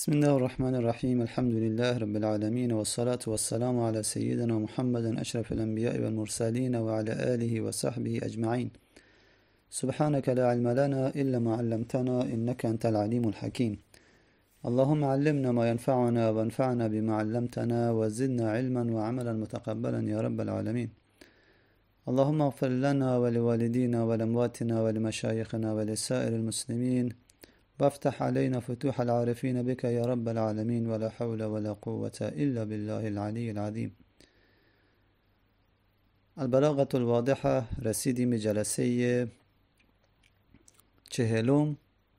بسم الله الرحمن الرحيم. الحمد لله رب العالمين، والصلاة والسلام على سيدنا محمد أشرف الأنبياء والمرسلين وعلى آله وصحبه أجمعين. سبحانك لا علم لنا إلا ما علمتنا إنك أنت العليم الحكيم. اللهم علمنا ما ينفعنا وانفعنا بما علمتنا وزدنا علما وعملا متقبلا يا رب العالمين. اللهم اغفر لنا ولوالدينا ولأمواتنا ولمشايخنا ولسائر المسلمين، وافتح علينا فتوح العارفين بك يا رب العالمين، ولا حول ولا قوة إلا بالله العلي العظيم. البلاغة الواضحة. رسیدیم به جلسه 40.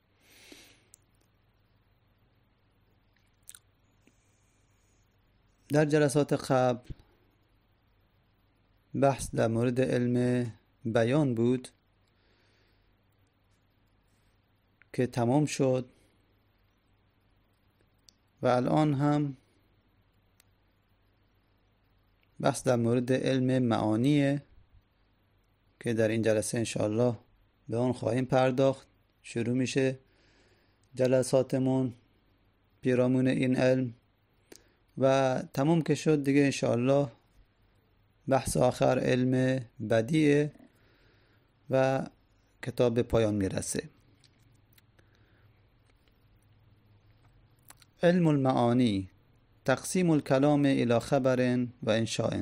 در جلسات قبل بحث در مورد علم بیان بود که تمام شد و الان هم بحث در مورد علم معانیه که در این جلسه انشاءالله به آن خواهیم پرداخت. شروع میشه جلساتمون پیرامون این علم و تمام که شد دیگه انشاءالله بحث آخر علم بدیعه و کتاب به پایان میرسه. علم المعانی. تقسیم الكلام الى خبر و انشاء.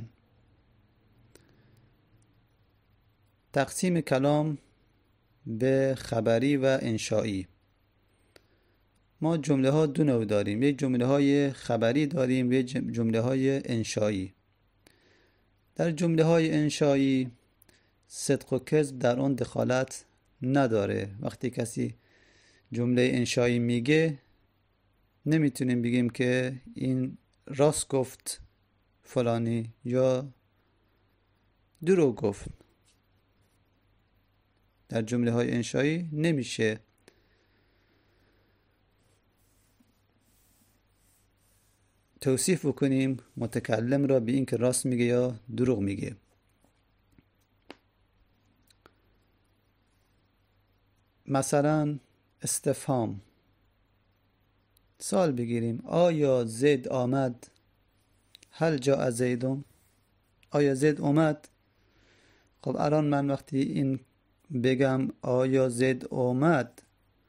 تقسیم کلام به خبری و انشایی. ما جمله ها دو نوع داریم، یک جمله های خبری داریم و یک جمله های انشایی. در جمله های انشایی صدق و کذب در آن دخالت نداره. وقتی کسی جمله انشایی میگه نمیتونیم بگیم که این راست گفت فلانی یا دروغ گفت. در جمله های انشایی نمیشه توصیف بکنیم متکلم را به این که راست میگه یا دروغ میگه. مثلا استفهام، سوال بگیریم آیا زید آمد؟ هل جاء زیدون؟ آیا زید اومد؟ خب الان من وقتی این بگم آیا زید اومد،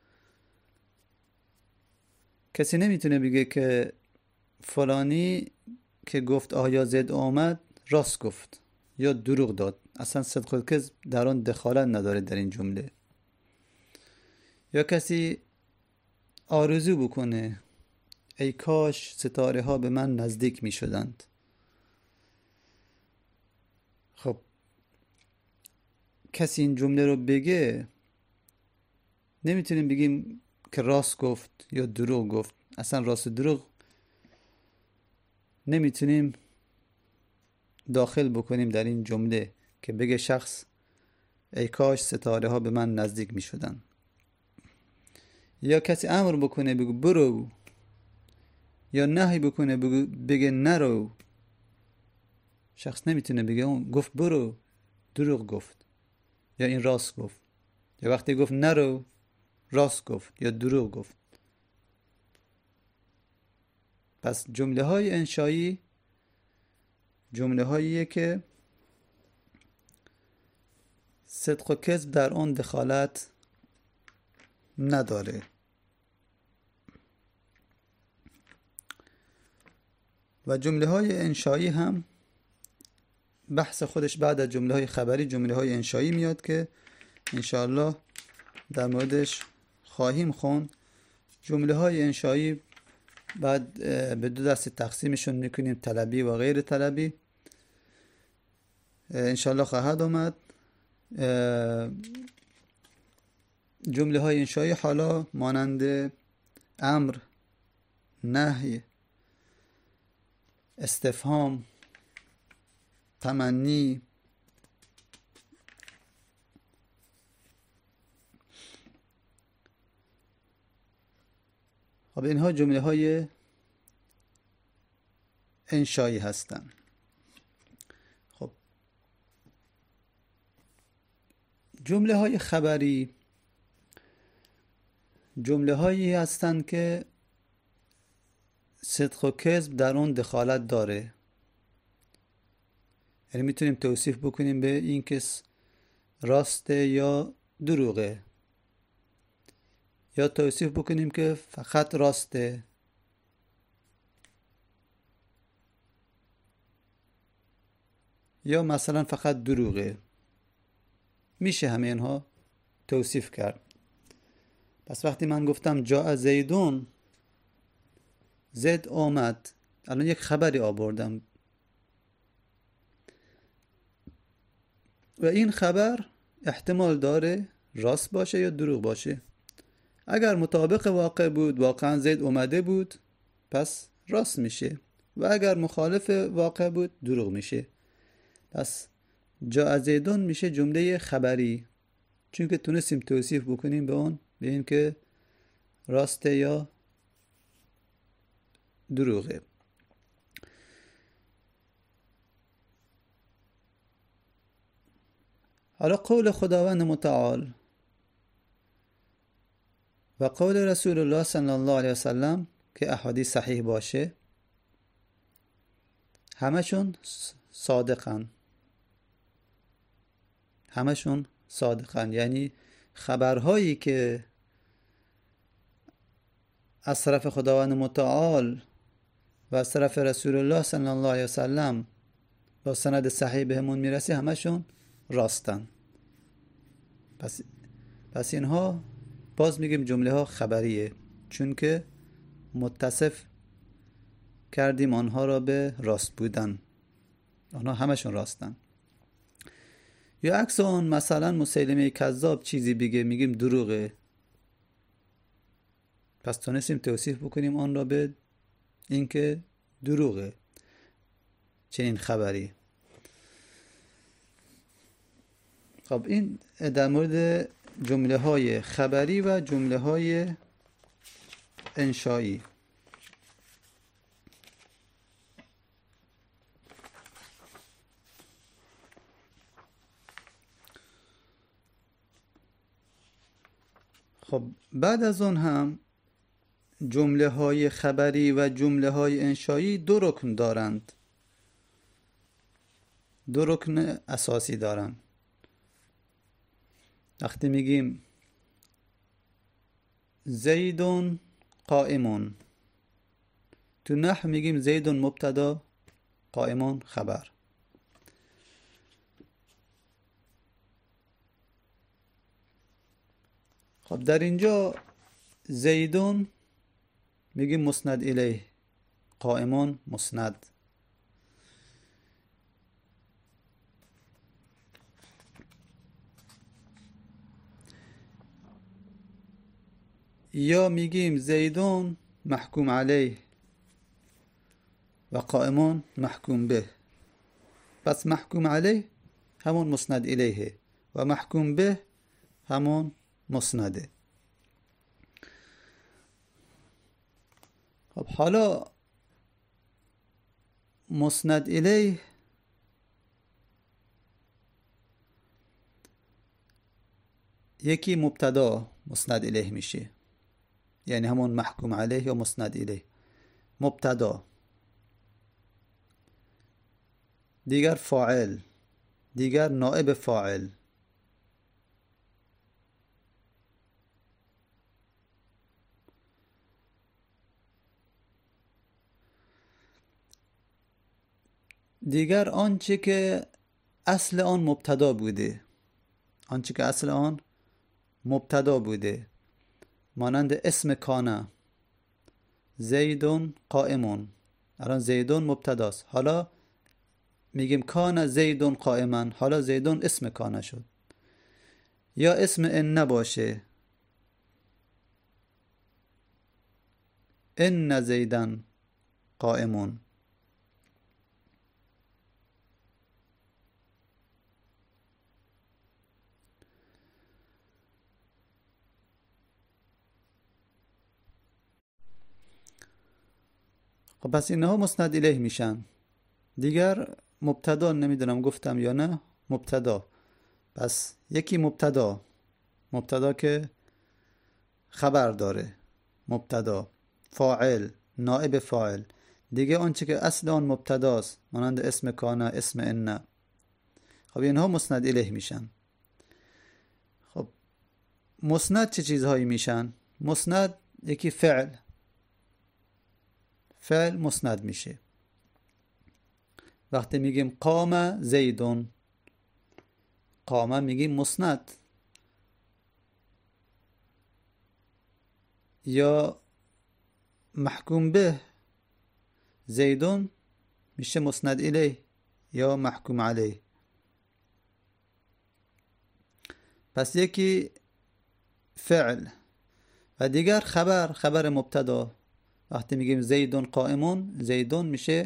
کسی نمیتونه بگه که فلانی که گفت آیا زید اومد راست گفت یا دروغ داد. اصلا صدق و کذب در آن دخالت نداره در این جمله. یا کسی آرزو بکنه ای کاش ستاره ها به من نزدیک می شدند. خب کسی این جمله رو بگه نمیتونیم بگیم که راست گفت یا دروغ گفت. اصلا راست و دروغ نمیتونیم داخل بکنیم در این جمله که بگه شخص ای کاش ستاره ها به من نزدیک می شدن. یا کسی امر بکنه بگو برو، یا نهی بکنه بگه نرو. شخص نمیتونه بگه اون گفت برو دروغ گفت یا این راست گفت، یا وقتی گفت نرو راست گفت یا دروغ گفت. پس جمله های انشایی جمله هاییه که صدق و کذب در اون دخالت نداره. و جمله های انشایی هم بحث خودش بعد از جمله های خبری جمله های انشایی میاد که انشاءالله در موردش خواهیم خوند. جمله های انشایی بعد به دو دسته تقسیمشون میکنیم، طلبی و غیر طلبی. انشاءالله خواهد آمد. جمله های انشایی حالا مانند امر، نهی، استفهام، تمنی، خب اینها جمله های انشایی هستند. خب جمله های خبری جمله هایی هستند که صدق و کذب در اون دخالت داره. یعنی میتونیم توصیف بکنیم به این که راسته یا دروغه، یا توصیف بکنیم که فقط راسته، یا مثلا فقط دروغه. میشه همه اینها توصیف کرد. پس وقتی من گفتم جاء زیدون، زید آمد، الان یک خبری آوردم و این خبر احتمال داره راست باشه یا دروغ باشه. اگر مطابق واقع بود، واقعا زید اومده بود، پس راست میشه، و اگر مخالف واقع بود دروغ میشه. پس جاء زیدون میشه جمله خبری، چون که تونستیم توصیف بکنیم به اون، به این که راسته یا دروغه. حالا قول خداوند متعال و قول رسول الله صلی الله علیه وسلم که احادیث صحیح باشه، همشون صادقن. یعنی خبرهایی که از طرف خداوند متعال و از طرف رسول الله صلی الله علیه وسلم با سند صحیح بهمون میرسه، همشون راستن. پس اینها باز میگیم جمله ها خبریه، چون که متصف کردیم آنها را به راست بودن. آنها همشون راستن. یا عکس اون، مثلا مسیلمه کذاب چیزی بگه، میگیم دروغه. پس تونستیم توصیف بکنیم آن را به این که دروغه چنین خبری. خب این در مورد جمله های خبری و جمله های انشایی. خب بعد از اون هم جمله های خبری و جمله های انشایی دو رکن دارند، دو رکن اساسی دارند. وقتی میگیم زیدون قائمون، تو نحو میگیم زیدون مبتدا قائمون خبر. خب در اینجا زیدون میگیم مسند الیه، قائمون مسند. یا میگیم زیدون محکوم علیه و قائمون محکوم به. پس محکوم علیه همون مسند الیه و محکوم به همون مسنده. خب حالا مسند الیه یکی مبتدا مسند الیه میشه، یعنی همون محکوم علیه یا مسند الیه مبتدا، دیگر فاعل، دیگر نائب فاعل. دیگر آنچه که اصل آن مبتدا بوده، آنچه که اصل آن مبتدا بوده، مانند اسم کانا، زیدون قائمون. الان زیدون مبتداست، حالا میگیم کانا زیدون قائما، حالا زیدون اسم کانا شد. یا اسم ان باشه، ان زیدن قائمون. خب پس اینها مسند الیه میشن. دیگر مبتدا نمیدونم گفتم یا نه، مبتدا. پس یکی مبتدا که خبر داره، مبتدا، فاعل، نائب فاعل. دیگه آنچه که اصل آن مبتداست مانند اسم کان، اسم ان، خب اینها مسند الیه میشن. خب مسند چه چیزهایی میشن؟ مسند یکی فعل مسند میشه. وقتی میگیم قام زیدون، قام میگیم مسند. یا محکوم به زیدون میشه مسند الیه یا محکوم علیه. پس یکی فعل و دیگر خبر مبتدا. وقتی میگیم زیدون قائمون، زیدون میشه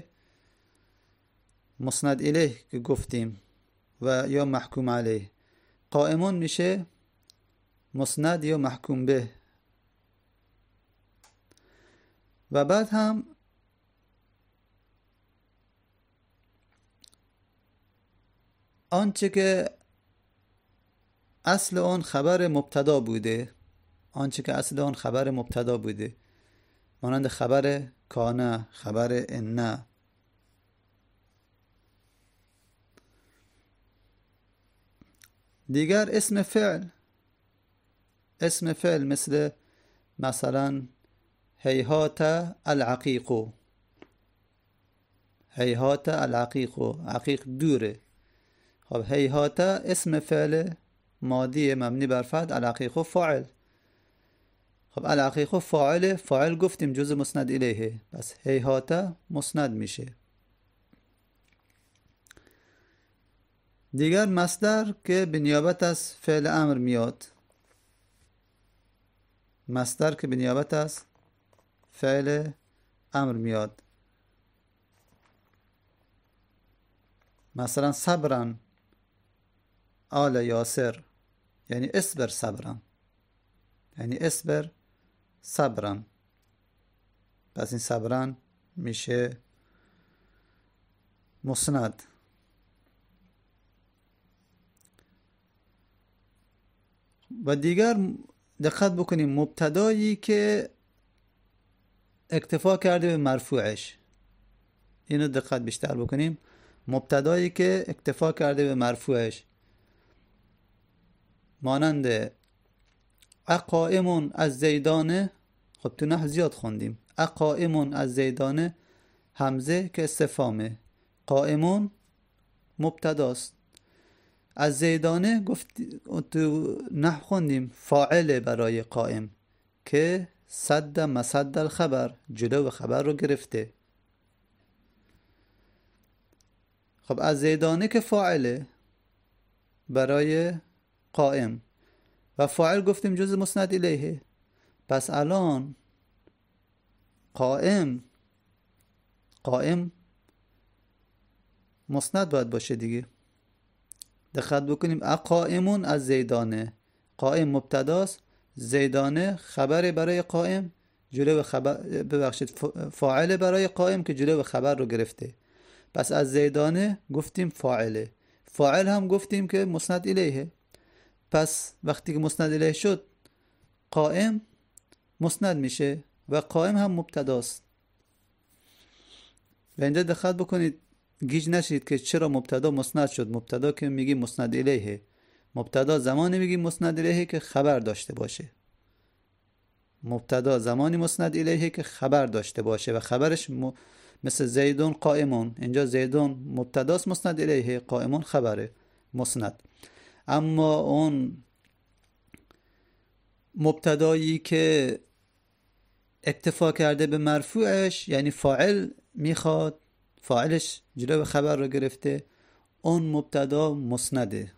مسند الیه که گفتیم و یا محکوم علیه. قائمون میشه مسند یا محکوم به. و بعد هم آنچه که اصل آن خبر مبتدا بوده، مانند خبر کانه، خبر ان. دیگر اسم فعل مثلا هیهات العقیق، عقیق دوره. خب هیهات اسم فعل ماضی مبنی بر فتح، العقیق فاعل. خب العقیق فاعل گفتیم جزء مسند الیه، پس هیهات مسند میشه. دیگر مصدر که به نیابت از فعل امر میاد، مثلا صبرن آل یاسر، یعنی اصبر صبرن، پس این صبرن میشه مسند. و دیگر دقت بکنیم مبتدایی که اکتفا کرده به مرفوعش، اینو دقت بیشتر بکنیم. مبتدایی که اکتفا کرده به مرفوعش مانند اقائمون از زیدانه. خب تو نحو زیاد خوندیم. اقائمون از زیدانه همزه که استفهامه، قائمون مبتداست. از زیدانه گفت تو نحو خوندیم فاعل برای قائم که صد مصد الخبر، جلو خبر رو گرفته. خب از زیدانه که فاعله برای قائم و فاعل گفتیم جز مسند الیه. پس الان قائم مسند باید باشه دیگه. دقت بکنیم اقائمون از زیدانه، قائم مبتداست، زیدانه خبر برای قائم، جلو خبر فاعل برای قائم که جلو خبر رو گرفته. پس از زیدانه گفتیم فاعله، فاعل هم گفتیم که مسند الیه. پس وقتی که مسند الیه شد قائم مسند میشه و قائم هم مبتداست. و اینجا دقت بکنید گیج نشید که چرا مبتدا مسند شد. مبتدا که میگیم مسند الیه، مبتدا زمانی میگیم مسند الیه که خبر داشته باشه. مبتدا زمانی مسند الیه که خبر داشته باشه و خبرش مثل زیدون قائمون، اینجا زیدون مبتداست مسند الیه، قائمون خبره مسند. اما اون مبتدایی که اکتفا کرده به مرفوعش، یعنی فاعل میخواد، فاعلش جلو خبر رو گرفته، اون مبتدا مسنده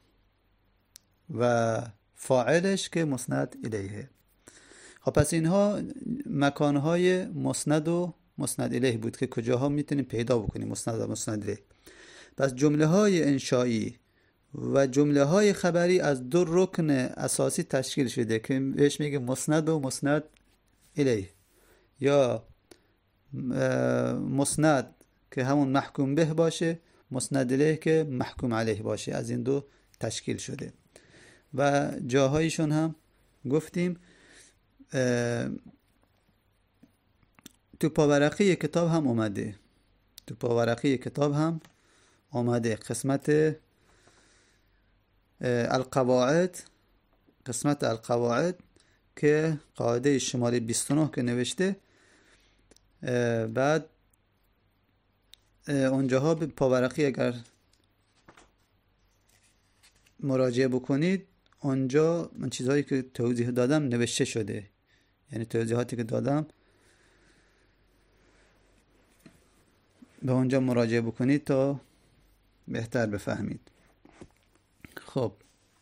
و فاعلش که مسند الیه. خب پس اینها مکانهای مسند و مسند الیه بود که کجاها میتونیم پیدا بکنیم مسند و مسند الیه. پس جمله های انشایی و جمله های خبری از دو رکن اساسی تشکیل شده که بهش میگه مسند و مسند الیه، یا مسند که همون محکوم به باشه، مسند الیه که محکوم علیه باشه. از این دو تشکیل شده و جاهایشون هم گفتیم تو پاورقی کتاب هم اومده، تو پاورقی کتاب هم اومده قسمت القواعد، قسمت القواعد که قاعده شماره 29 که نوشته، بعد اونجاها به پاورقی اگر مراجعه بکنید اونجا من چیزهایی که توضیح دادم نوشته شده، یعنی توضیحاتی که دادم به اونجا مراجعه بکنید تا بهتر بفهمید. خب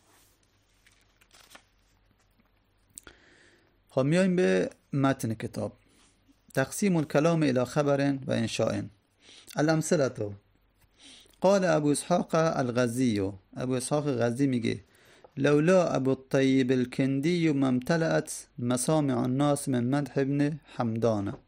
میایم به متن کتاب. تقسیم الكلام الى خبر و انشاء. الامثله: قال ابو اسحاق الغزی، ابو اسحاق غزی میگه لولا ابو الطیب الکندی ما امتلأت مسامع الناس من مدح ابن حمدان.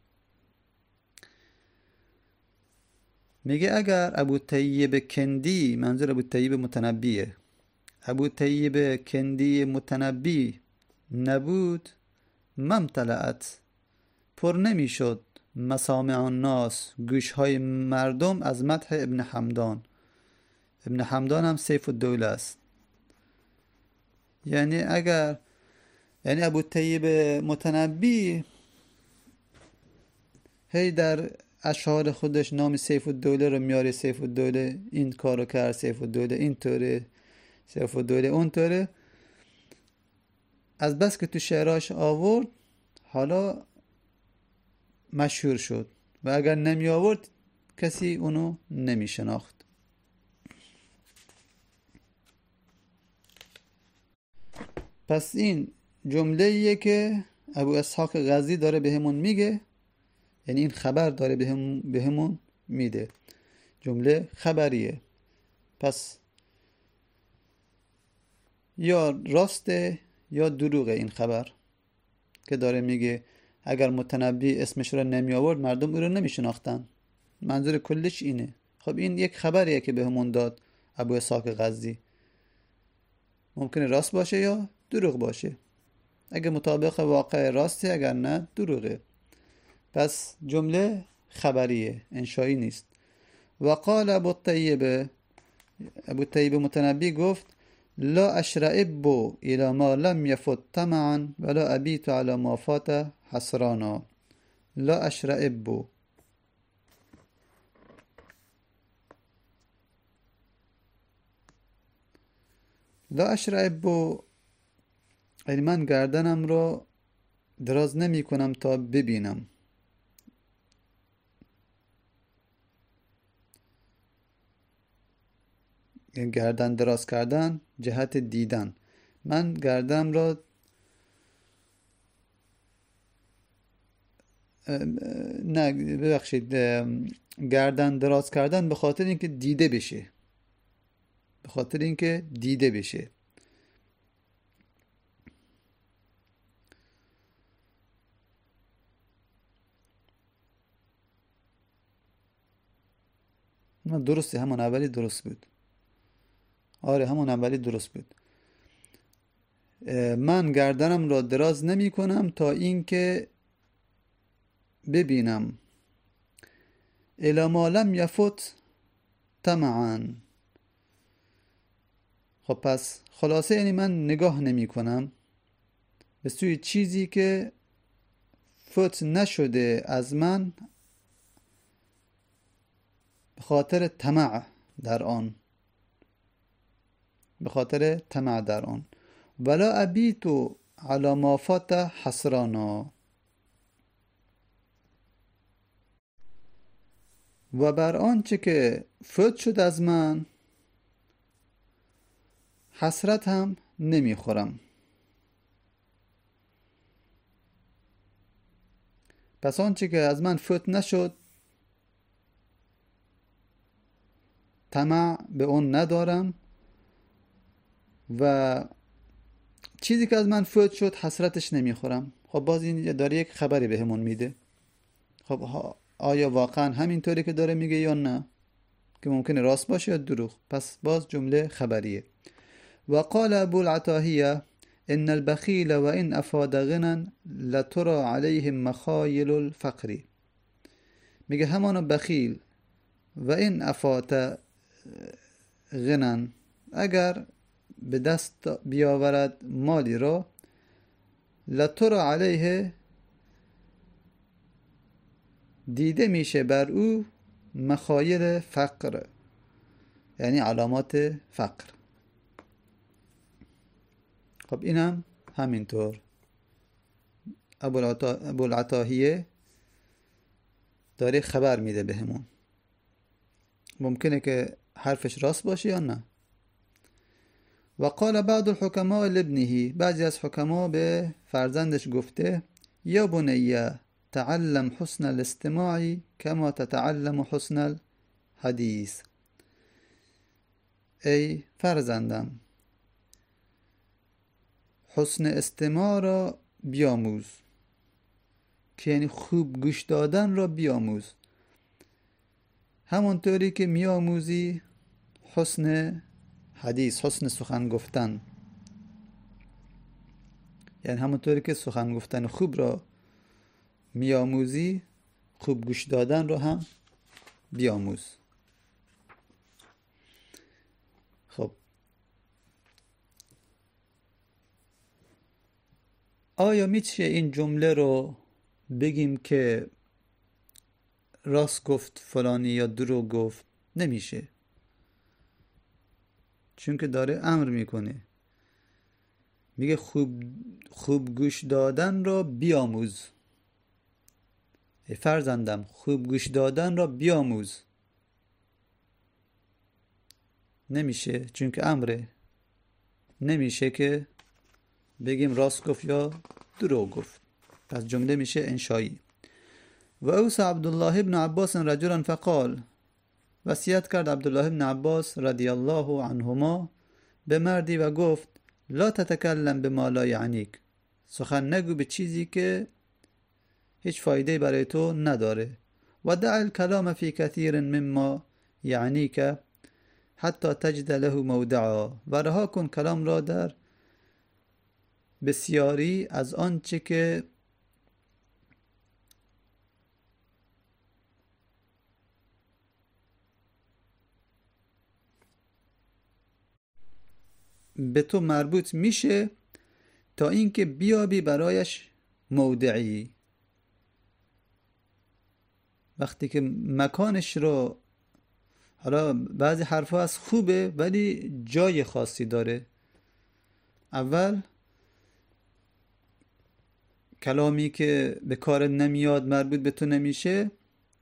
میگه اگر ابو طیب کندی، منظور ابو طیب متنبیه، ابو طیب کندی متنبی نبود، ما امتلأت، پر نمیشد، مسامع الناس، گوشهای مردم، از مدح ابن حمدان. ابن حمدان هم سیف الدوله است. یعنی ابو طیب متنبی هی در اشعار خودش نام سیف الدوله رو میاره، سیف الدوله این کارو کرد، سیف الدوله این طوره، سیف الدوله اون طوره. از بس که تو شعراش آورد حالا مشهور شد و اگر نمی آورد کسی اونو نمی شناخت. پس این جمله ایه که ابو اسحاق غزی داره بهمون میگه، یعنی این خبر داره بهمون میده، جمله خبریه. پس یا راسته یا دروغه این خبر که داره میگه اگر متنبی اسمش رو نمی آورد مردم او رو نمی شناختن. منظور کلش اینه. خب این یک خبریه که بهمون داد ابو اسحاق غزی، ممکنه راست باشه یا دروغ باشه. اگه مطابق واقع راسته، اگر نه دروغه. پس جمله خبریه، انشایی نیست. و قال ابو الطیب متنبی گفت لا اشرئب الى ما لم يفت طمعا ولا ابيت على ما فات حسرانا. لا اشرئب، لا اشرئب یعنی من گردنم رو دراز نمی کنم تا ببینم. گردن دراز کردن جهت دیدن. من گردم را نه ببخشید، گردن دراز کردن به خاطر اینکه دیده بشه، به خاطر اینکه دیده بشه. درسته، همون اولی درست بود. آره همون اولی درست بود. من گردنم را دراز نمی کنم تا اینکه ببینم. الی ما لم یفت طمعا. خب پس خلاصه یعنی من نگاه نمی کنم به سوی چیزی که فوت نشده از من به خاطر طمع در آن، به خاطر طمع در آن. ولا ابیت علی ما فات حسرانا، و بر آنچه که فوت شد از من حسرت هم نمیخورم. پس آنچه که از من فوت نشد طمع به اون ندارم و چیزی که از من فوت شد حسرتش نمیخورم. خب باز این داره یک خبری بهمون میده. خب آیا واقعا همینطوری که داره میگه یا نه، که ممکنه راست باشه یا دروغ. پس باز جمله خبریه. و قال ابو العتاهیه ان البخیل و ان افاد غنا لترى علیه مخایل الفقر. میگه همانا بخیل و این افات غنن، اگر به دست بیاورد مالی را، لتر علیه دیده میشه بر او مخایل فقر، یعنی علامات فقر. خب اینم همینطور ابوالعتاهیه داره خبر میده بهمون. ممکنه که حرفش راست باشه یا نه. و قال بعض الحکماء لابنه، بعضی از حکما به فرزندش گفته یا بنیه تعلم حسن الاستماع کما تتعلم حسن الحدیث. ای فرزندم، حسن استماع را بیاموز، که یعنی خوب گوش دادن را بیاموز، همونطوری که میاموزی حسن حدیث، حسن سخن گفتن، یعنی همونطوری که سخن گفتن خوب را میاموزی خوب گوش دادن را هم بیاموز. خب آیا میشه این جمله رو بگیم که راست گفت فلانی یا دروغ گفت؟ نمیشه، چون که داره امر میکنه، میگه خوب گوش دادن را بیاموز. ای فرزندم خوب گوش دادن را بیاموز. نمیشه چون که امره، نمیشه که بگیم راست گفت یا دروغ گفت، پس جمله میشه انشایی. و اوصى عبدالله ابن عباس رجلا فقال، وصیت کرد عبدالله ابن عباس رضی الله عنهما به مردی و گفت لا تتکلم بما لا یعنیک، سخن نگو به چیزی که هیچ فایده برای تو نداره. و دع الکلام فی کثیر مما یعنیک حتی تجد له موضعا، و رها کن کلام را در بسیاری از آنچه که به تو مربوط میشه، تا اینکه بیابی برایش موضعی. وقتی که مکانش رو، حالا بعضی حرفا از خوبه ولی جای خاصی داره. اول کلامی که به کار نمیاد، مربوط به تو نمیشه،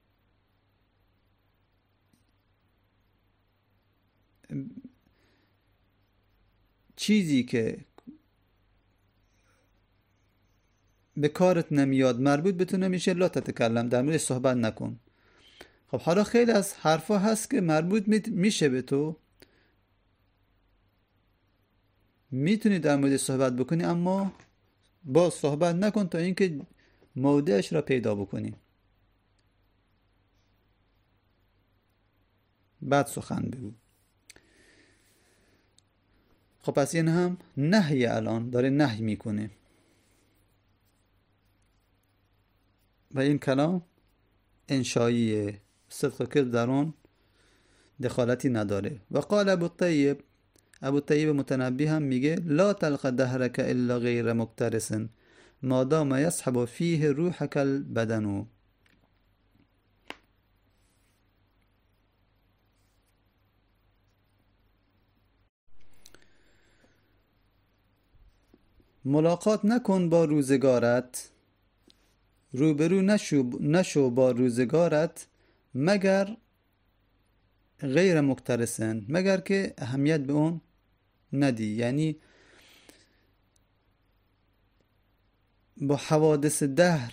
چیزی که به کارت نمیاد، مربوط به تو نمیشه، لا تتکلم، در موردش صحبت نکن. خب حالا خیلی از حرفا هست که مربوط میشه به تو، میتونی در موردش صحبت بکنی، اما باز صحبت نکن تا اینکه موضعش را پیدا بکنی، بعد سخن بگو. خب پس این هم نهی، الان داره نهی میکنه و این کلام انشاییه، صدق کذب در اون دخالتی نداره. و قال ابو طیب متنبی هم میگه لا تلق دهرک الا غیر مکترس ما دام یسحب فیه روحک البدن. ملاقات نکن با روزگارت، روبرو نشو با روزگارت، مگر غیر مکترسن، مگر که اهمیت به اون ندی. یعنی با حوادث دهر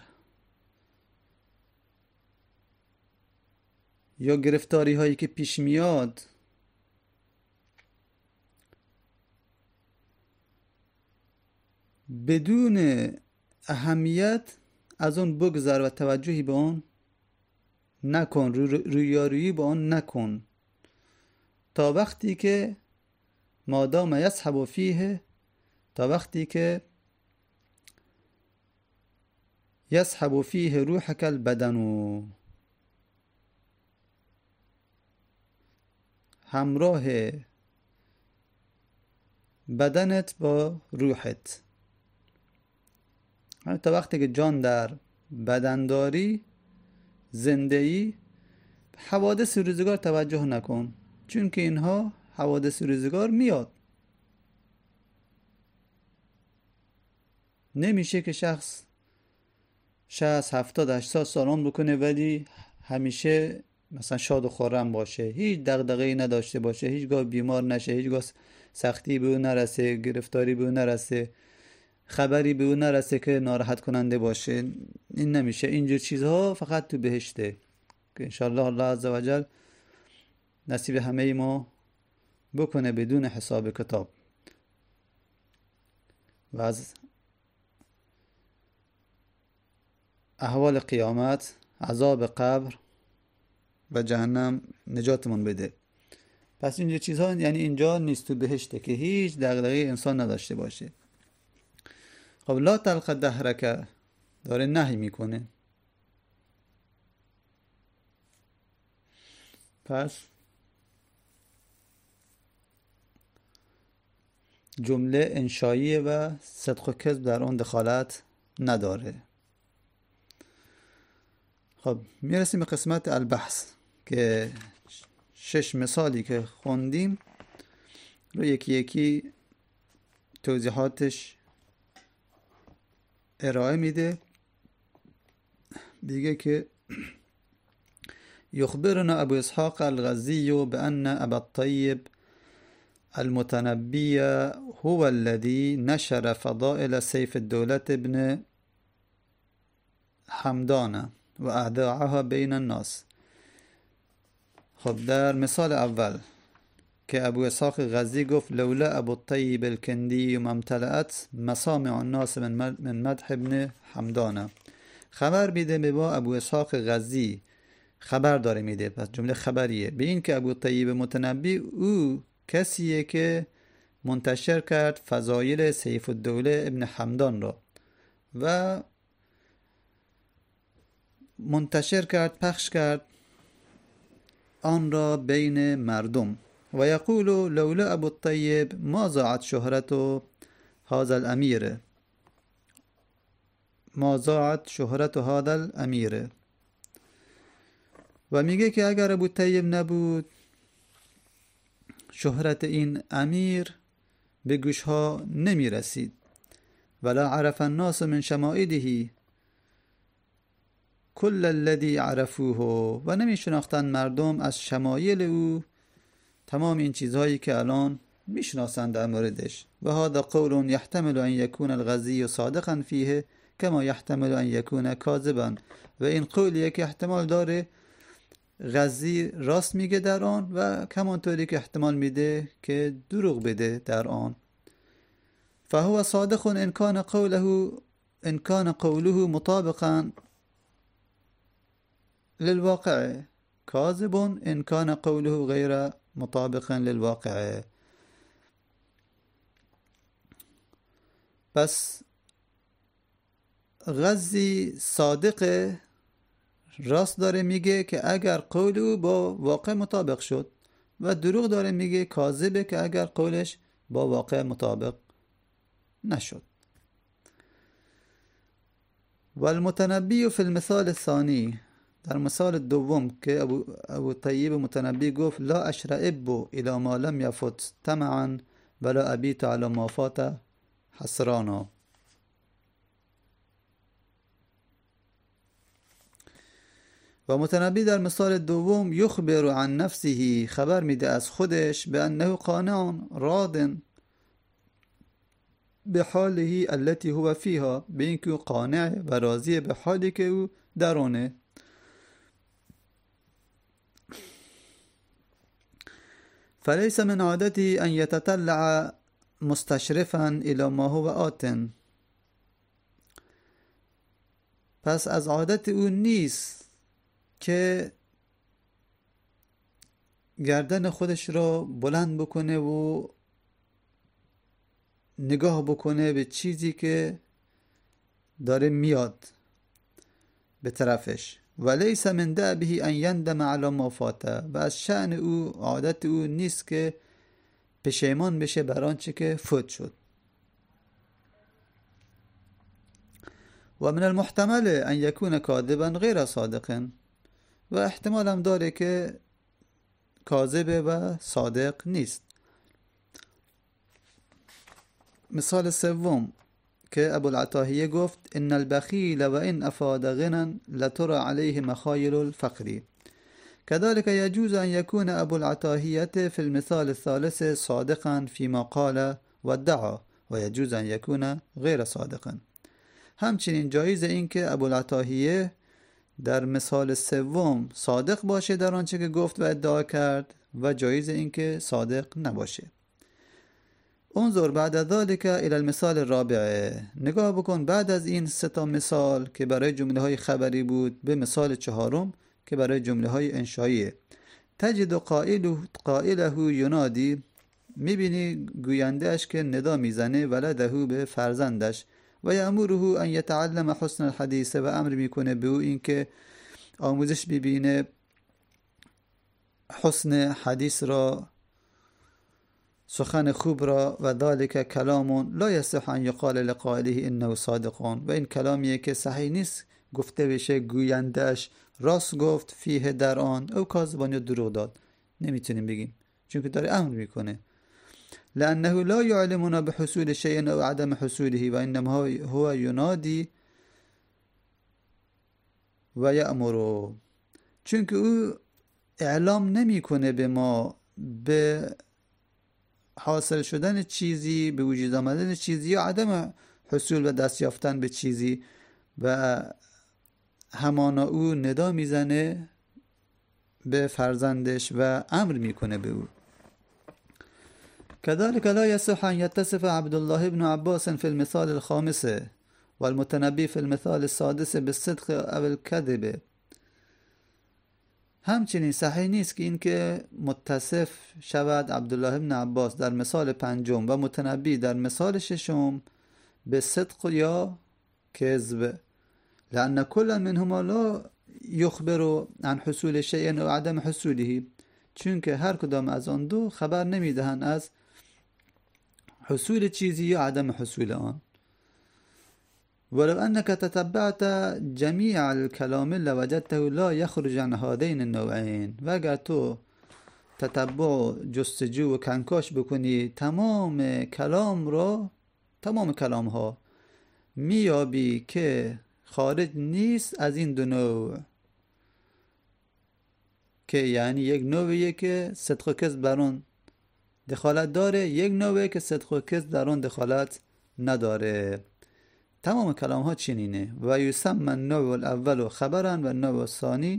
یا گرفتاری هایی که پیش میاد بدون اهمیت از اون بگذر و توجهی به اون نکن، رویارویی به اون نکن، تا وقتی که مادام یسحب فیه، تا وقتی که یسحب فیه روحک البدن، همراه بدنت با روحت. تا وقتی که جان در بدن داری، زندگی، حوادث روزگار توجه نکن، چون که اینها حوادث روزگار میاد. نمیشه که شخص 60 70 80 سال عمر بکنه ولی همیشه مثلا شاد و خرم باشه، هیچ دغدغه‌ای نداشته باشه، هیچگاه بیمار نشه، هیچگاه سختی به او نرسه، گرفتاری به او نرسه، خبری به او نرسه که ناراحت کننده باشه. این نمیشه. اینجور چیزها فقط تو بهشته که انشاءالله الله عزوجل نصیب همه ما بکنه بدون حساب کتاب. و از احوال قیامت، عذاب قبر و جهنم نجاتمون بده. پس اینجور چیزها یعنی اینجا نیست، تو بهشته که هیچ دغدغه انسان نداشته باشه. خب لا تلق دهرک داره نهی میکنه. پس جمله انشاییه و صدق و کذب در اون دخالت نداره. خب میرسیم به قسمت البحث که 6 مثالی که خوندیم رو یکی یکی توضیحاتش ارائه میده. دیگه که يخبرنا أبو إسحاق الغزي بأن أبا الطيب المتنبي هو الذي نشر فضائل سيف الدولة ابن حمدان وأذاعها بين الناس. خب در مثال اول که ابو اسحاق غزی گفت لولا ابو الطیب الکندی ما امتلأت مسامع الناس من مدح ابن حمدان. خبر میده به با ابو اسحاق غزی خبر داره میده، پس جمله خبریه به این که ابو طیب متنبی او کسیه که منتشر کرد فضایل سیف الدوله ابن حمدان را و منتشر کرد، پخش کرد آن را بین مردم. و یقول لولا ابو الطیب ما ضاعت شهرت هذا الامیر، ما ضاعت شهرت هذا الامیر. و میگه که اگر ابو طیب نبود شهرت این امیر به گوشها نمی رسید. ولا عرف الناس من شمائله کل الذی عرفوه، و نمی شناختن مردم از شمایل او تمام این چیزهایی که الان می شناسند در موردش. و هذا قول يحتمل ان يكون الغزي صادقا فيه كما يحتمل ان يكون كاذبا. و این قولیه که احتمال داره غزی راست میگه در آن و کمانطوری که احتمال میده که دروغ بده در آن. فهو صادق ان كان قوله مطابقا للواقع، كاذب ان كان قوله غير مطابق للواقع. پس غزی صادق راست داره میگه که اگر قول او با واقع مطابق شد، و دروغ داره میگه کاذبه که اگر قولش با واقع مطابق نشد. و المتنبی فی المثال الثانی، در مثال دوم که ابو طیب متنبی گفت لا اشرئب الى ما لم یفت طمعا ولا ابیت على ما فات حسرانا. و متنبی در مثال دوم یخبر عن نفسه، خبر میده از خودش به انه قانع راض به حاله التي هو فيها، به اینکه او قانع و راضی به حالی که او در آنه. فليس من عادته ان يتطلع مستشرفا الى ما هو آت. پس از عادت او نیست که گردن خودش را بلند بکنه و نگاه بکنه به چیزی که داره میاد به طرفش. و لیس من دأبه ان یندم علی ما فاته، و از شأن او، عادت او نیست که پشیمان بشه بر آنچه که فوت شد. و من المحتمل ان یکون کاذبا غیر صادق، و احتمال هم داره که کاذبه و صادق نیست. مثال سوم که ابوالعتاهیه گفت ان البخیل و ان افاد غنا لترى علیه مخایل الفقر. كذلك يجوز أن يكون أبو العتاهية في المثال الثالث صادقا فيما قال وادعى، ويجوز أن يكون غير صادقا. همچنین جایز این که ابوالعتاهیه در مثال سوم صادق باشه در آنچه که گفت و ادعا کرد، و جایز این که صادق نباشه. انظر بعد ذلك الى المثال الرابع، نگاه بکن بعد از این سه تا مثال که برای جمله های خبری بود به مثال چهارم که برای جمله های انشائیه. تجد قائله ینادی، میبینی گویندهش که ندا میزنه ولده به فرزندش، و یامره ان یتعلم حسن الحدیث، و امر میکنه به او این که آموزش ببینه حسن حدیث را، سخن خوب را. و ذلك کلام لا یصح ان یقال لقائله انه صادقون، و این کلامیه که صحیح نیست گفته بشه گویندهش راست گفت، فیه در آن، او کاذبان یا دروغ داد. نمیتونیم بگیم چون که داره امر میکنه. لانه لا یعلمنا بحصول شیء او عدم حصوله، و انما هو ینادی و یأمر، چون که او اعلام نمیکنه به ما به حاصل شدن چیزی، به وجود آمدن چیزی یا عدم حصول و دست یافتن به چیزی، و همانا او ندا میزنه به فرزندش و امر میکنه به او. كذلك لا يصح أن يتصف عبد الله بن عباس في المثال الخامس والمتنبي في المثال السادس بالصدق او الكذب. همچنین صحیح نیست که این که متصف شود عبدالله بن عباس در مثال پنجم و متنبی در مثال ششم به صدق یا کذب، لأن كل منهما لا يخبر عن حصول شيء او عدم حصوله، چون که هر کدام از آن دو خبر نمیدهند از حصول چیزی یا عدم حصول آن. ولو أنك تتبعت جميع الكلام لوجدته لا يخرج عن هذين النوعين، و اگر تو تتبع جستجو و کنکاش بکنی تمام کلام ها میابی که خارج نیست از این دو نوع، که یعنی یک نوعیه که صدق و کذب بر آن دخالت داره، یک نوعیه که صدق و کذب در آن دخالت نداره. تمام کلام ها چنینه. و یسمى النوع الاول خبرا و النوع الثانی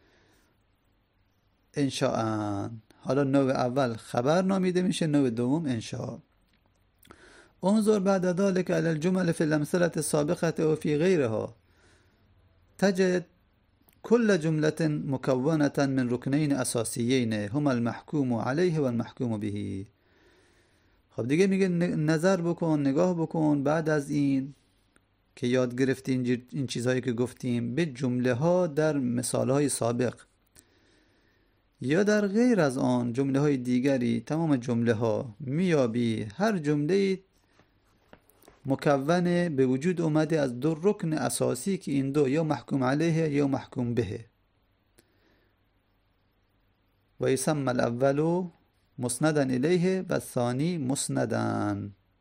انشاء. حالا نوع اول خبر نامیده میشه، نوع دوم انشاء. انظر بعد ذلك على الجمل في الامثله السابقه و في غيرها تجد كل جمله مكونه من ركنين اساسيين هما المحكوم عليه و المحكوم به. خب دیگه میگه نظر بکن، نگاه بکن بعد از این که یاد گرفتیم این چیزهایی که گفتیم به جمله ها در مثال های سابق یا در غیر از آن جمله های دیگری. تمام جمله ها میابی هر جمله مکون به وجود اومده از دو رکن اساسی که این دو یا محکوم علیه یا محکوم به. و یسمى الاول مسندا الیه و الثانی مسندا.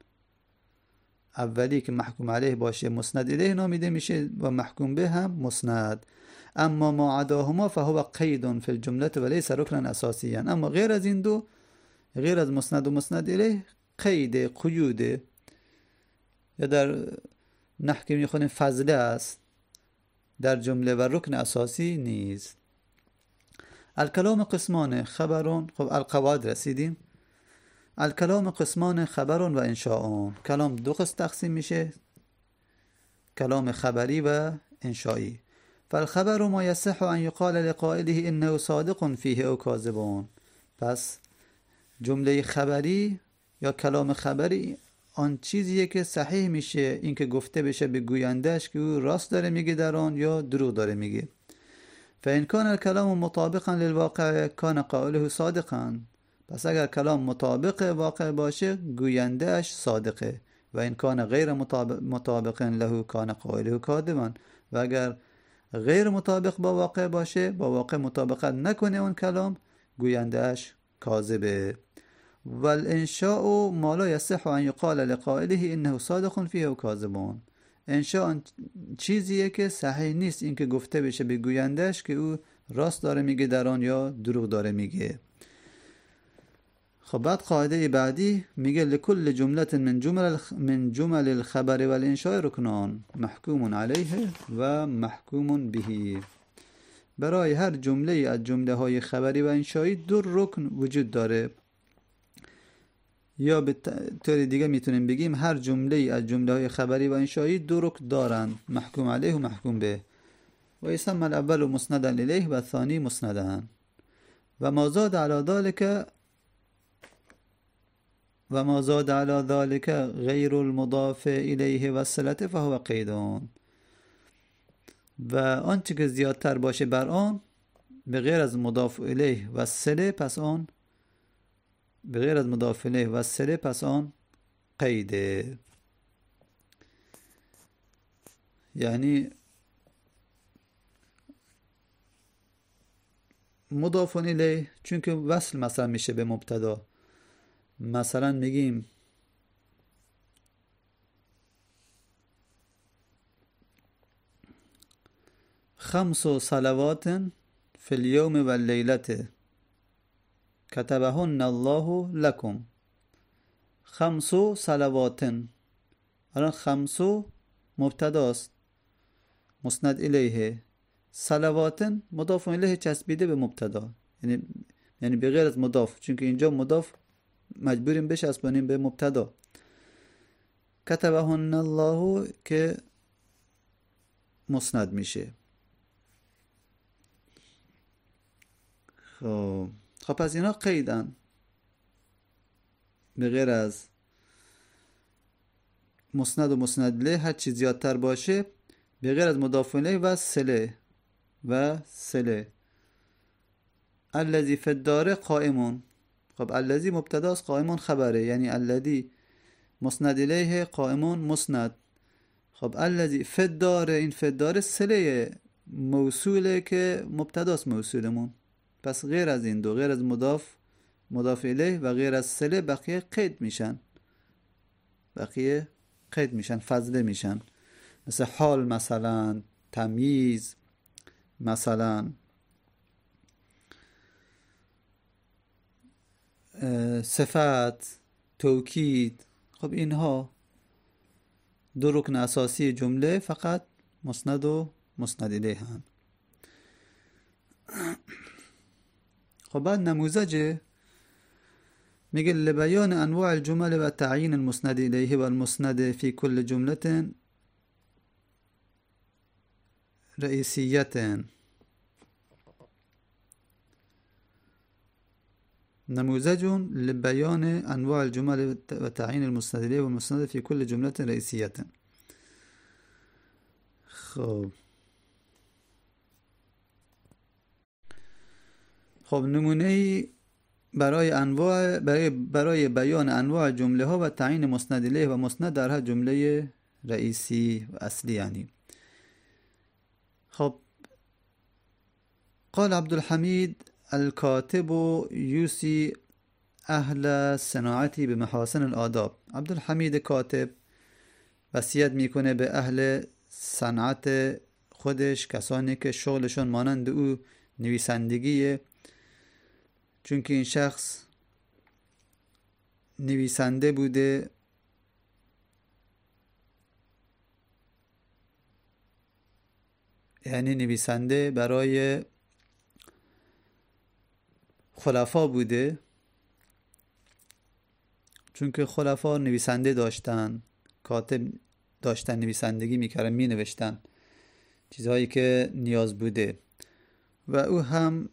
اولی که محکوم علیه باشه مسند الیه نامیده میشه و محکوم به هم مسند. اما ما عداهما فهو قید فی الجمله وليس رکنا اساسیا. اما غیر از این دو، غیر از مسند و مسند الیه، قید یا در نحو که میخونیم فضله است در جمله و رکن اساسی نیست. الکلام قسمان خبرون. خب القواعد رسیدیم. الکلام قسمان خبرون و انشاءون. کلام دو قسم تقسیم میشه، کلام خبری و انشایی. فالخبر ما یصح ان یقال لقائله انه صادق فیه او کاذبون. پس جمله خبری یا کلام خبری آن چیزیه که صحیح میشه این که گفته بشه به گویندهش که او راست داره میگه در آن یا دروغ داره میگه. فإن كان الكلام مطابقا للواقع كان قائله صادقا. پس اگر کلام مطابق واقع باشه گویندهش صادقه. و این کان غیر مطابق له کان قائله کاذبا. و اگر غیر مطابق با واقع باشه، با واقع مطابقت نکنه اون کلام، گویندهش کاذبه. والانشاء ما لا يصح ان يقال لقائله انه صادق فيه و کاذب. انشاء چیزیه که صحیح نیست این که گفته بشه به گویندهش که او راست داره میگه در آن یا دروغ داره میگه. خب بعد قاعده بعدی میگه لكل جملة من جمل الخبر والانشاء رکنان محکوم علیه و محکوم به. برای هر جمله از جمله های خبری و انشایی دو رکن وجود داره. یا به طور دیگه میتونیم بگیم هر جمله از جمله های خبری و انشایی دو رکن دارن، محکوم علیه و محکوم به. و یسمى الاول مسندا الیه و الثانی مسندا. و ما زاد علی ذلك غیر المضاف الیه و الصلة فهو قید. و آنچه که زیادتر باشه بر آن به غیر از مضاف الیه و الصله، پس آن به غیر از مضاف الیه و الصله پس آن قیده. یعنی مضاف الیه چون که وصل مثلا میشه به مبتدا، مثلا میگیم خمس صلوات فی اليوم و اللیلة کتبهن الله لکم. خمس صلوات، الان خمس مبتداست مسند الیه، صلوات مضاف الیه چسبیده به مبتدا، یعنی به غیر از مضاف، چون که اینجا مضاف مجبوریم بشه اسبانیم به مبتدا. کتبهن الله که مسند میشه. خب پس اینا قیدن به غیر از مسند و مسند له، هر چی زیادتر باشه به غیر از مضاف الیه و صله. الذی فی الدار قائمون. خب الذی مبتداست، قائمون خبره، یعنی الذی مسند الیه، قائمون مسند. خب الذی فی الدار، این فی الدار صله موصوله که مبتداست موصولمون. پس غیر از این دو، غیر از مضاف الیه و غیر از صله، بقیه قید میشن، فضله میشن. مثل حال، مثلا تمییز، مثلا صفت، توکید. خب اینها دو رکن اساسی جمله فقط مسند و مسند الیه هم. خب بعد نموذج میگه لبیان انواع الجمل و تعیین المسند الیه و المسند فی کل جمله رئیسیت. نموذج لبیان انواع الجمل و تعیین المسند الیه و المسند فی کل جمله رئیسیت. خب نمونه برای بیان انواع جمله ها و تعیین مسند الیه و مسند در هر جمله رئیسی و اصلی. یعنی خب قال عبدالحمید الکاتب یوسی اهل صناعتی به محاسن الآداب. عبدالحمید کاتب وصیت میکنه به اهل صنعت خودش، کسانی که شغلشون مانند او نویسندگیه، چون که این شخص نویسنده بوده یعنی نویسنده برای خلفا بوده، چون که خلفا نویسنده داشتن، کاتب داشتن، نویسندگی میکردن، مینوشتن چیزهایی که نیاز بوده. و او هم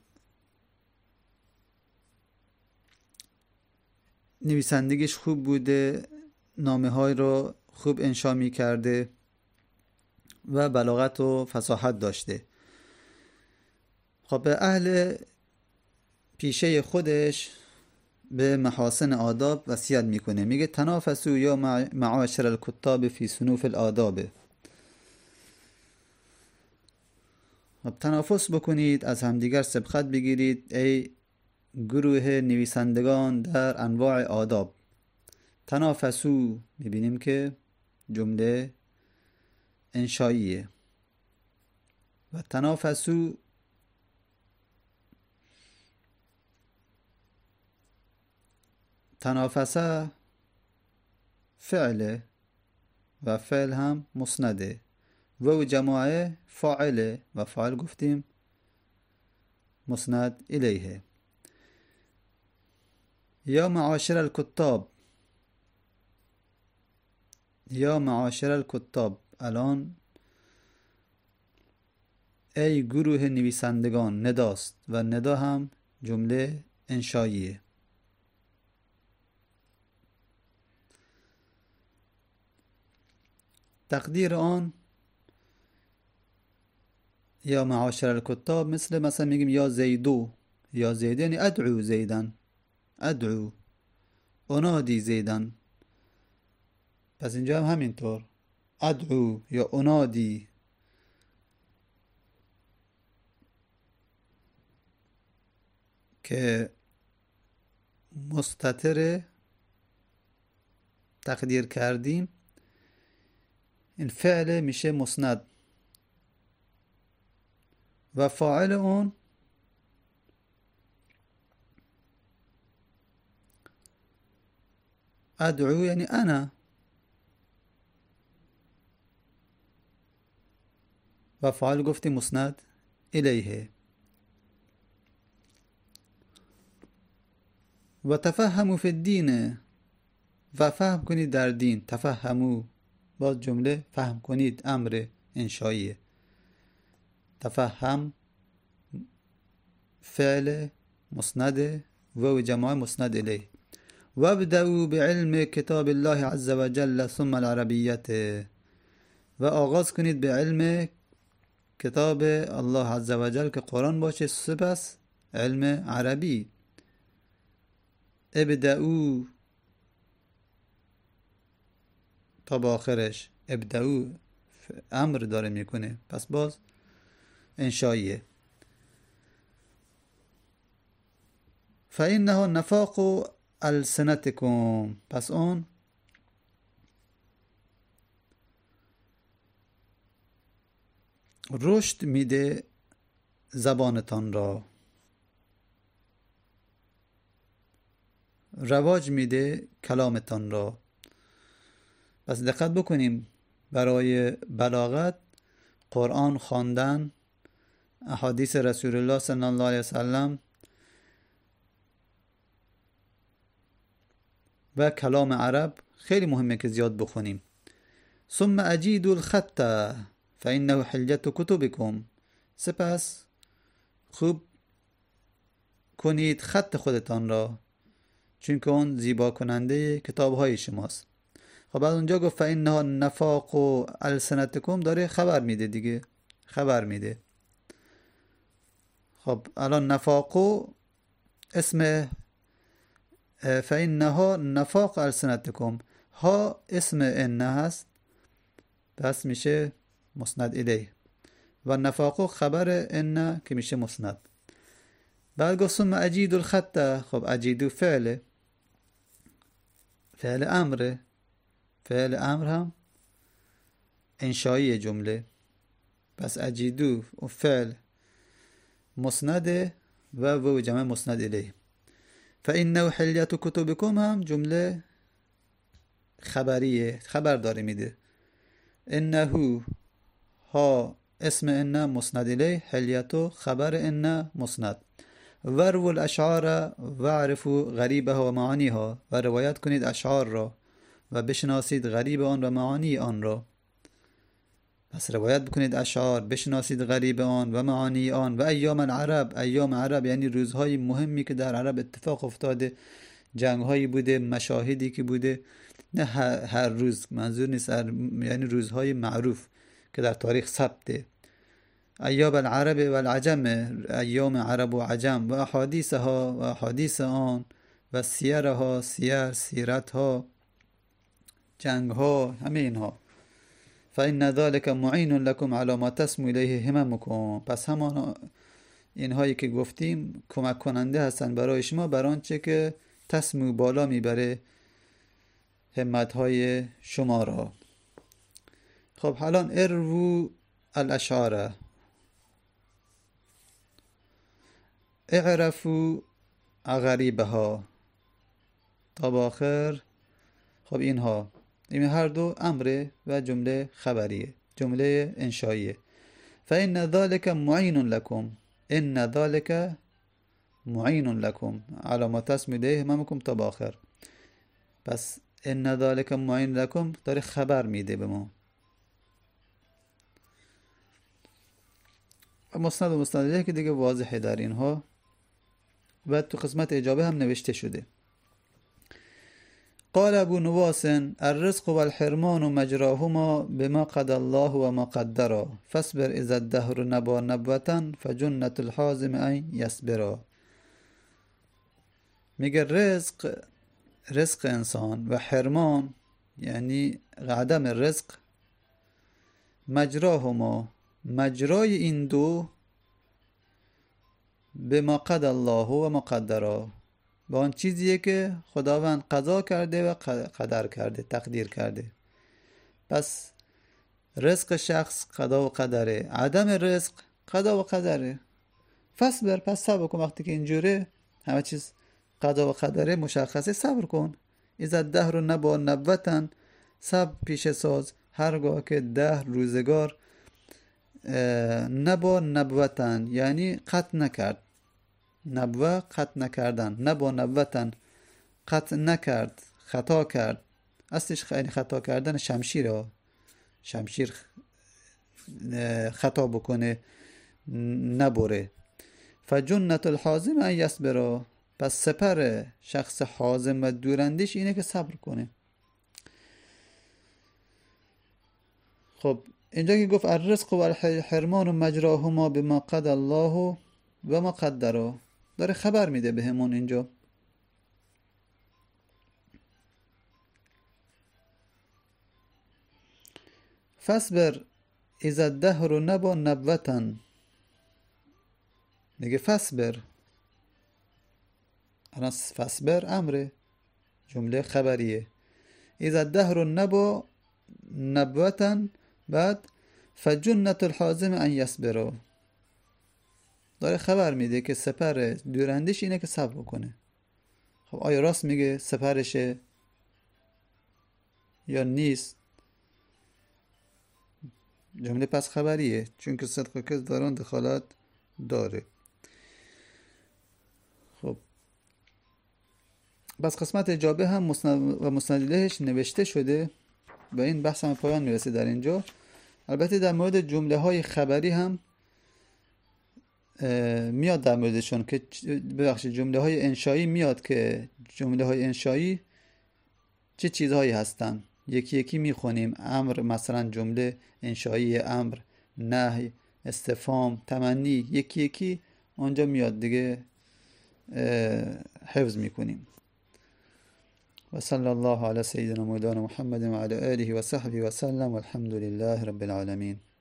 نویسندگیش خوب بوده، نامه های رو خوب انشا می کرده و بلاغت و فصاحت داشته. خب به اهل پیشه خودش به محاسن آداب وصیت میکنه، میگه تنافسوا یا معاشر الکتاب فی صنوف الآداب. خب تنافس بکنید، از همدیگر سبقت بگیرید ای گروه نویسندگان در انواع آداب. تنافسوا میبینیم که جمله انشاییه و تنافسوا تنافسه فعله و فعل هم مسنده و جماعه فاعله و فاعل گفتیم مسند الیه. یا معاشر الکتاب، یا معاشر الکتاب، الان ای گروه نویسندگان نداست و ندا هم جمله انشاییه. تقدیر آن یا معاشر الکتاب مثلا میگیم یا زیدو، یا زید یعنی ادعو زیدن، ادعو انادی زیدن. پس اینجا هم همینطور ادعو یا انادی. که مستتر تقدیر کردیم، این فعل میشه مسند و فاعل اون ادعو یعنی انا، و فاعل گفتیم مسند الیه. و تفهموا فی الدین، و فهم کنید در دین. تفهموا باز جمله فهم کنید امر انشاییه. تفهم فعل مسند و جماعه مسند الیه. وابدأوا بعلم کتاب الله عز وجل ثم العربیت، و آغاز کنید به علم کتاب الله عز وجل که قرآن باشه، سپس علم عربی. ابدأوا تا با آخرش، ابدأوا امر داره میکنه، پس باز انشاییه. فإنه نفاق السنتکم، پس اون رشد میده زبانتان را، رواج میده کلامتان را. پس دقت بکنیم، برای بلاغت قرآن خواندن، احادیث رسول الله صلی الله علیه وسلم و کلام عرب خیلی مهمه که زیاد بخونیم. ثم اجیدوا الخط فانه حلیة کتبکم، سپس خوب کنید خط خودتان را، چون که اون زیبا کننده کتاب های شماست. خب بعد اونجا گفت فانه نفاق السنتکم، داره خبر میده دیگه، خبر میده. خب الان نفاق اسم، فانها نفاق السنتکم، ها اسم ان هست، پس میشه مسند الیه، و نفاق خبر ان که میشه مسند. بعد گفت ثم اجیدوا الخط، خب اجیدو فعل امره، فعل امر هم انشایی جمله، پس اجیدو و فعل مسنده و جمع مسند الیه. فانه حلیة کتبکم هم جمله خبریه، خبر داره میده. انه ها اسم ان مسند الیه، حلیة خبر ان مسند. وروا الاشعار واعرفوا غریبها و معانیها، و روایت کنید اشعار را و بشناسید غریب آن و معانی آن را. پس روایت بکنید اشعار، بشناسید غریب آن و معانی آن. و ایام العرب، ایام عرب یعنی روزهای مهمی که در عرب اتفاق افتاده، جنگهایی بوده، مشاهدی که بوده، نه هر روز، منظور نیست، یعنی روزهای معروف که در تاریخ ثبته. ایام العرب و العجم، ایام عرب و عجم، و احادیثها و احادیث آن، و سیرها سیر، سیرتها، جنگها، همه اینها. فإن ذلك معین لكم على ما تسمو الیه هممکم، پس همان اینهایی که گفتیم کمک کننده هستند برای شما بر آنچه که تسمو بالا میبره همتهای شما را. خب حالا ارو الاشعار، اعرفوا غریبها تا آخر. خب اینها، این هر دو امره و جمله خبریه، جمله انشائیه. فإن ذلك معین لكم، ان ذلك معین لكم على ما تسمو الیه هممکم تا آخر. پس ان ذلك معین لكم داره خبر میده به ما. مسند و مسند الیه که دیگه واضحه در اینها و تو قسمت اجابه هم نوشته شده. قال ابو نواس الرزق والحرمان مجراهما بما قضى الله وما قدر فاصبر اذا الدهر نبا نبوة فجنة الحازم ان يصبر. میگه رزق انسان و حرمان یعنی عدم رزق، مجراهما مجرای این دو، بما قضى الله و ما قدر با آن چیزیه که خداوند قضا کرده و قدر کرده، تقدیر کرده. پس رزق شخص قضا و قدره، عدم رزق قضا و قدره. فصبر، پس صبر کن. وقتی که اینجوره همه چیز قضا و قدره مشخصه، صبر کن. اذا الدهر نبا نبوة، صبر پیش ساز هرگاه که دهر روزگار نبا نبوة یعنی قطع نکرد. نبوه قطع نکردن، نبا نبوة قطع نکرد، خطا کرد. اصلش یعنی خطا کردن شمشیر خطا بکنه نبره. فجنة الحازم ان یصبر، پس سپر شخص حازم و دوراندیش اینه که صبر کنه. خب اینجا که گفت الرزق و الحرمان مجراهما بما قضى الله و ما قدر، داره خبر میده بهمون اینجا. فصبر اذا الدهر نبا نبوة، میگه فصبر. الان فصبر امره، جمله خبریه. اذا الدهر نبا نبوة، بعد فجنة الحازم ان یصبر، داره خبر میده که سپر دوراندیش اینه که صبر کنه. خب آیا راست میگه سپرشه یا نیست؟ جمله پس خبریه، چون که صدق و کذب در آن دخالت داره. خب بس قسمت اجابه هم مسند و مسند الیهش نوشته شده و این بحث هم پایان میرسه در اینجا. البته در مورد جمله های خبری هم میاد در موردشون که ببخشید جمله های انشایی میاد که جمله های انشایی چه چیزهایی هستن. یکی یکی میخونیم. امر مثلا جمله انشایی امر، نهی، استفهام، تمنی، یکی یکی اونجا میاد دیگه حفظ میکنیم. و صلی الله علی سیدنا مولانا محمد و علی آله و صحبه و سلم والحمد لله رب العالمین.